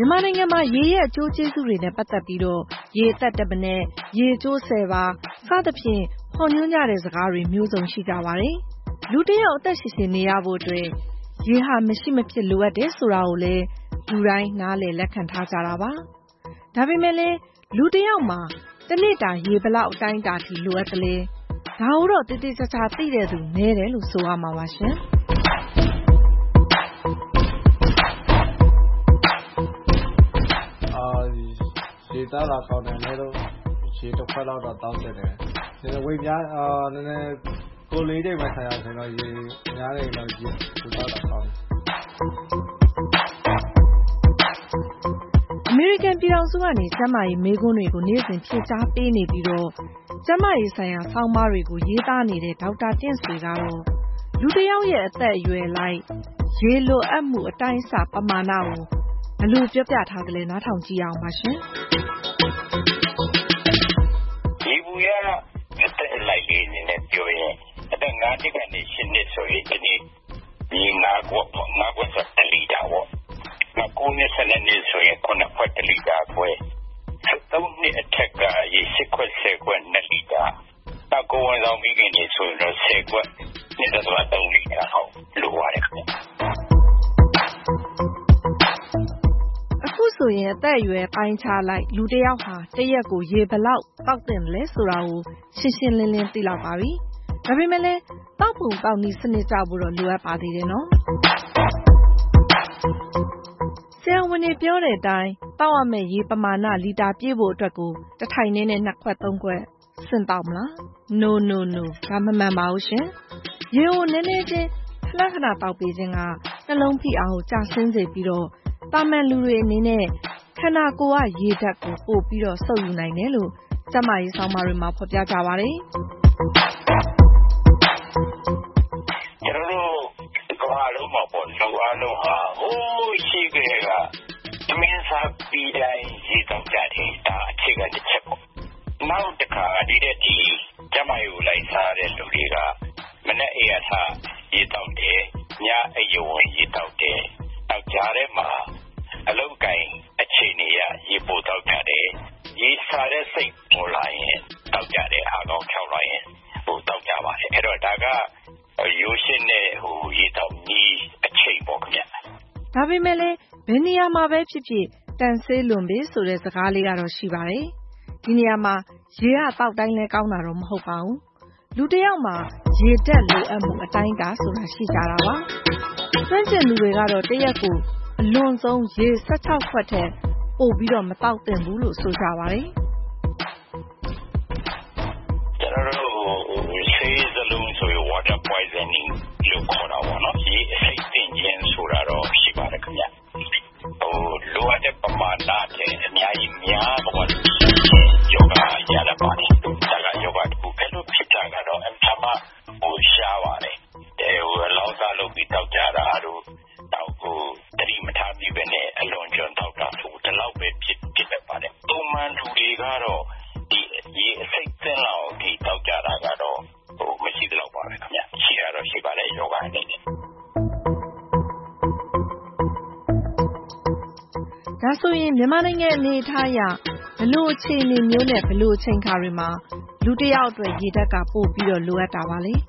မြန်မာနိုင်ငံမှာရေရဲ့အကျိုးကျေးဇူးတွေနဲ့ပတ်သက်ပြီးတော့ရေအသက်တစ်ပနဲ့ရေအကျိုး10ပါစသဖြင့်ဖော်ညွှန်းကြတဲ့စကားတွေမျိုးစုံရှိကြပါတယ်။လူတစ်ယောက်အသက်ရှင်ရှင်နေရဖို့အတွက်ရေဟာမရှိမဖြစ်လိုအပ်တယ်ဆိုတာကိုလည်းလူတိုင်းနားလည်လက်ခံထားကြတာပါ။ဒါပေမဲ့လည်းလူတစ်ယောက်မှာတစ်နေ့တာရေဘလောက်အတိုင်းအတာထိလိုအပ်သလဲ။ဒါကိုတော့တိတိကျကျသိတဲ့သူနည်းတယ်လို့ဆိုရမှာပါရှင်။ရေတောက်လာကောင်းတယ်လည်းတော့ရေတစ်ခွက်လောက်တော့တောက်တယ်။နည်းနည်းဝိတ်များနည်းနည်းကိုလေးတွေမှဆိုင်အောင်ဆိုတော့ရေများတယ်တော့ရေတောက်လာကောင်းတယ်။အမေရိကန်ပြည်ထောင်စုကနေကျန်းမာရေးမေးခွန်းတွေကိုနေ့စဉ်ဖြေကြားပေးနေပြီးတော့ကျန်းမာရေးဆိုင်ရာဆောင်းပါးတွေကိုရေးသားနေတဲ့ဒေါက်တာတင့်ဆွေကတော့လူတစ်ယောက်ရဲ့အသက်အရွယ်လိုက်ရေလိုအပ်မှုအတိုင်းအဆပမာဏကိုဘယ်လိုပြောပြထားသလဲနားထောင်ကြည့်အောင်ပါရှင်။ရေဘူးရအသက်လိုက်လေးနေနဲ့ပြောရင်အသက်9နှစ်ကနေ10နှစ်ဆိုရင်ဒီနေ့ရေ9ခွက်1လီတာပေါ့။နောက်9နှစ်10နှစ်ဆိုရင်9ခွက်1လီတာခွဲ။3နှစ်အထက်ကရေ10ခွက်10ခွက်2လီတာ။နောက်ကိုဝန်ဆောင်မိခင်တွေဆိုရင်တော့10ခွက်1.3လီတာဟုတ်လိုပါတယ်ခင်ဗျ။အခုဆိုရင်အသက်အရွယ်ပိုင်းခြားလိုက်လူတစ်ယောက်ဟာတစ်ရက်ကိုရေဘလောက်တောက်တင်လဲဆိုတာကိုရှင်းရှင်းလင်းလင်းသိလောက်ပါပြီ။ဒါပေမဲ့လည်းတောက်ပုံတောက်နည်းစနစ်ကြဖို့တော့လိုအပ်ပါသေးတယ်နော်။ဆရာဝန်တွေပြောတဲ့အတိုင်းတောက်ရမယ့်ရေပမာဏလီတာပြည့်ဖို့အတွက်ကိုတစ်ထိုင်နဲ့2ခွက်3ခွက်စင်တောက်မလား No ဒါမမှန်ပါဘူးရှင်။ရေကိုနည်းနည်းချင်းခဏခဏတောက်ပေးခြင်းကနှလုံးဖိအားကိုကျဆင်းစေပြီးတော့တာမန်လူတွေအနေနဲ့ခန္ဓာကိုယ်ကရေဓာတ်ကိုပို့ပြီးတော့စုပ်ယူနိုင်တယ်လို့ကျန်းမာရေးဆောင်းပါးတွေမှာဖော်ပြကြပါတယ်။ကျွန်တော်တို့ကဘာလို့မပေါ်လို့အားလုံးဟာဟိုးရှိကြကသမင်းစားပြီးတိုင်းရေတောက်ကြတယ်ဒါအခြေခံတစ်ချက်ပေါ့။နောက်တစ်ခါဒီကျန်းမာရေးကိုလိုက်စားတဲ့လူတွေကမနေ့အိယာထားရေတောက်တယ်ညအယုံဝင်ရေတောက်တယ်နောက်ကြားထဲမှာအလုံးကိုင်အခြေအနေရရေပို့တောက်ကြတယ်ရေစားတဲ့စိတ်ပေါ်လာရင်တောက်ကြတယ်အားကောင်းချောက်လာရင်တောက်ကြပါတယ်အဲ့တော့ဒါကရိုးရှင်းတဲ့ရေတောက်ကြီးအချိန်ပေါ့ခင်ဗျဒါပေမဲ့လည်းဘယ်နေရာမှာပဲဖြစ်ဖြစ်တန်ဆေးလွန်ပြီဆိုတဲ့စကားလေးကတော့ရှိပါတယ်ဒီနေရာမှာရေကတောက်တိုင်းလဲကောင်းတာတော့မဟုတ်ပါဘူးလူတစ်ယောက်မှာရေဓာတ်လိုအပ်မှုအတိုင်းအတာဆိုတာရှိကြတာပါကျွမ်းကျင်သူတွေကတော့တစ်ရက်ကိုအလွန်ဆုံးရေ16ခွက်ထက်ပိုပြီးတော့မတောက်သင့်ဘူးလို့ဆိုကြပါတယ်ကျွန်တော်တို့ဆေးစလုံးဆိုရ water poisoning လို့ခေါ်တာပေါ့နော်ရေအဆိပ်သင့်ခြင်းဆိုတာတော့ရှိပါတယ်ခင်ဗျလိုအပ်တဲ့ပမာဏနဲ့အများကြီးများတော့ယောဂရရပါတယ်ဒါကယောဂတစ်ခုပဲလို့ဖြစ်တာကတော့အမှန်မှရှားပါတယ်လောင်စားလုပ်ပြီးတောက်ကြတာတို့တောက်တတိမထားပြီးပဲနဲ့အလွန်ကျွံတောက်တာဆိုဒီလောက်ပဲဖြစ်တတ်ပါတယ်ပုံမှန်လူတွေကတော့ဒီရေအဆိပ်သင့်လောက်ဒီတောက်ကြတာကတော့မရှိတော့ပါဘူးခင်ဗျရှိရတော့ရှိပါတယ်ယောဂအနေနဲ့ဒါဆိုရင်မြန်မာနိုင်ငံအနေအထားအရဘလို့အခြေအနေမျိုးနဲ့ဘလို့အချိန်ခါတွေမှာလူတစ်ယောက်အတွက်ရေဓာတ်ကပို့ပြီးတော့လိုအပ်တာပါလေ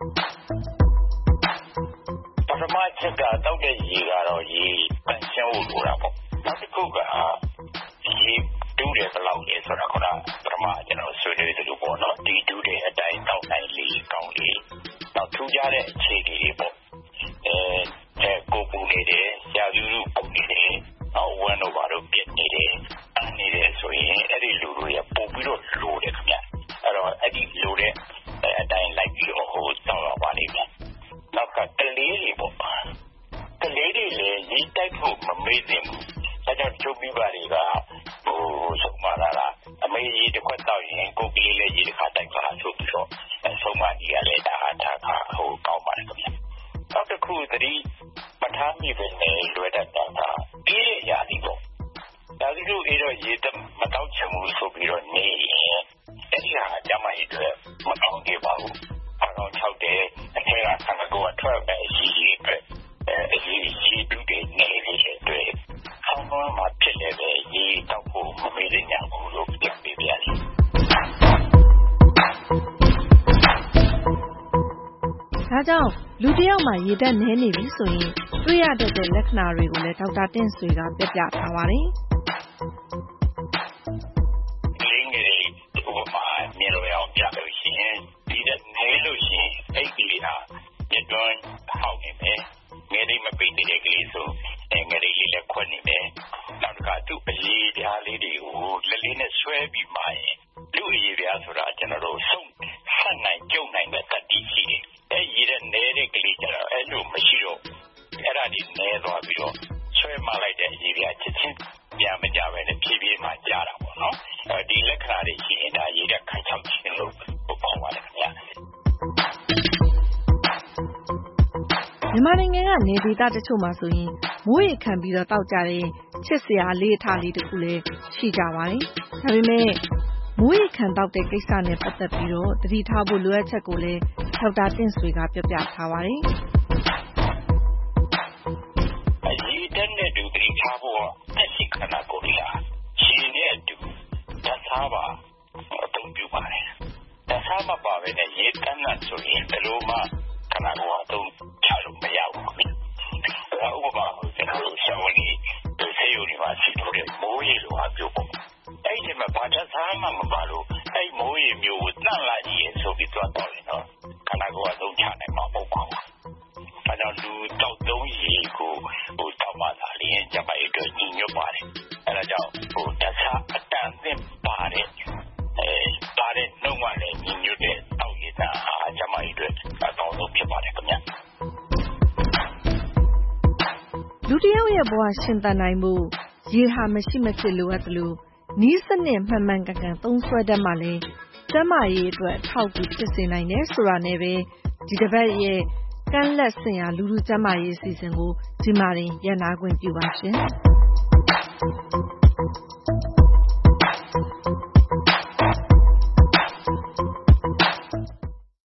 ပထမချက်ကတောက်တဲ့ရေကတော့ရေပန့်ရှင်းဖို့လိုတာပေါ့နောက်တစ်ခုကရေတူးတယ်ဘယ်လောက်လဲဆိုတာကပထမကျွန်တော်ဆွေးနွေးသလိုပေါ့နော်ဒီတူးတဲ့အတိုင်းတောက်နိုင်လေကောင်းလေနောက်ထူးခြားတဲ့အခြေအနေတွေပေါ့ကိုပူနေတယ်ရာသီဥတုပူနေတယ်နောက်ဝမ်းတို့ဘာလို့ပြစ်နေတယ်အနေနဲ့ဆိုရင်အဲ့ဒီလူတွေပို့ပြီးတော့လိုတယ်ခင်ဗျအဲ့တော့အဲ့ဒီလိုတဲ့အတိုင်းလိုက်ပြီးတော့တောက်ရပါလိမ့်မယ်နောက်ကကလေးတွေပေါ့ကလေးတွေလည်းရေတိုက်ဖို့မမေ့သင့်ဘူးဒါကြောင့်ချုပ်ပြီးပါတွေကဆုံးမလာတာအမေရေတစ်ခွက်တောက်ရင်ကိုကလေးလည်းရေတစ်ခါတိုက်ပါဆိုပြီးတော့ဆုံးမကြီးရလဲဒါကောင်းပါတယ်ခင်ဗျနောက်တစ်ခုသတိမထားမိပဲနဲ့လွယ်တတ်တာအေးရရာဒီပေါ့ဒါဒီလိုအေးတော့ရေမတောက်ချင်ဘူးဆိုပြီးတော့နေရင်အဲ့ဒီဟာကျမကြီးတွေမကောင်းသေးပါဘူးအားလုံး၆တယ်အထက်ကဆန္ဒကိုထွက်ပဲရှိအတွက်ရေတူးတွေနေနေတဲ့အတွက်ဆောင်းမှာဖြစ်နေတဲ့ကြောင့်လူတစ်ယောက်မှာရေဓာတ်နည်းနေပြီဆိုရင်တွေ့ရတတ်တဲ့လက္ခဏာတွေကိုလည်းဒေါက်တာတင့်ဆွေကပြပြထားပါတယ်။လေးငယ်လေးဥပမာမြင်လို့ရအောင်ပြလို့ရှိရင်ဒီတဲ့နည်းလို့ရှိရင်အဲ့ဒီဟာမြတ်တွန်းဟောက်နေမယ်ငယ်လေးမပိတ်တဲ့ကလေးဆိုငယ်လေးလေးလည်းခွက်နေမယ်နောက်တစ်ခါသူ့အရေးပြားလေးတွေကိုလက်လေးနဲ့ဆွဲပြီးမှရင်လူအရေးပြားဆိုတာကျွန်တော်တို့ဆုံးဆက်နိုင်ကြုံနိုင်တဲ့တတိရှိတယ်အဲ့ရည်တဲ့နေတဲ့ကလေးကျတော့အဲ့လိုမရှိတော့အဲ့ဒါဒီနဲသွားပြီးတော့ဆွဲမလိုက်တဲ့အရေးပြားချက်ချင်းပြန်မကြပဲနဲ့ဖြည်းဖြည်းမှကြားတာပေါ့နော်ဒီလက္ခဏာတွေရှိရင်ဒါရည်တဲ့ခိုင်ချောက်ခြင်းလို့ခေါ်ပါတယ်ခင်ဗျာမြန်မာနိုင်ငံကနေဒေသတချို့မှာဆိုရင်မိုးရေခံပြီးတော့တောက်ကြတဲ့ချစ်စရာလေးအထလေးတစ်ခုလည်းရှိကြပါတယ်။ဒါပေမဲ့မိုးရေခံတောက်တဲ့ကိစ္စနဲ့ပတ်သက်ပြီးတော့သတိထားဖို့လိုအပ်ချက်ကိုလည်းဒေါက်တာတင့်ဆွေကပြောပြထားပါတယ်။အရေးတန်းတဲ့သူသတိထားဖို့အရှိခဏကိုလာရှင်ရဲ့သူတသားပါအသုံးပြုပါတယ်။တသားမပါဘဲနဲ့ရေတန်းတဲ့ဆိုရင်ဘယ်လိုမှခဏကတော့အသုံးချလို့မရဘူး။ဥပမာကျွန်တော်တို့ဆောင်းနေဆေးရုံတွေမှာရှိတဲ့မိုးရေလိုအပြုတ်ပေါ့။အဲ့ဒီမှာဘာသာစားမှမပါလို့အဲ့မိုးရေမျိုးကိုတန့်လာကြီးရင်ဆိုပြီးတော့တော့ရင်တော့ခဏကတော့အသုံးချနိုင်မှာမဟုတ်ပါဘူး။အဲတော့လူတောက်သုံးရေကိုတောက်မှသာလျှင်ကျမရဲ့အတွက်ညီညွတ်ပါတယ်။အဲဒါကြောင့်တခြားအတန်အသင့်ပါတဲ့နှုတ်မှလည်းညီညွတ်တဲ့တောက်ရည်သားဟာကျမရဲ့အတွက်အကောင်းဆုံးဖြစ်ပါတယ်ခင်ဗျ။လူတစ်ယောက်ရဲ့ဘဝရှင်သန်နိုင်မှုရေဟာမရှိမဖြစ်လိုအပ်သလိုနီးစနစ်မှန်မှန်ကန်ကန်သုံးစွဲတတ်မှလည်းကျန်းမာရေးအတွက်အထောက်အကူဖြစ်စေနိုင်တယ်ဆိုတာနဲ့ပဲဒီတစ်ပတ်ရဲ့ကမ်းလက်စင်ရာလူလူကျန်းမာရေးအစီအစဉ်ကိုဒီမှာတင်ရပ်နာခွင့်ပြုပါရှင်။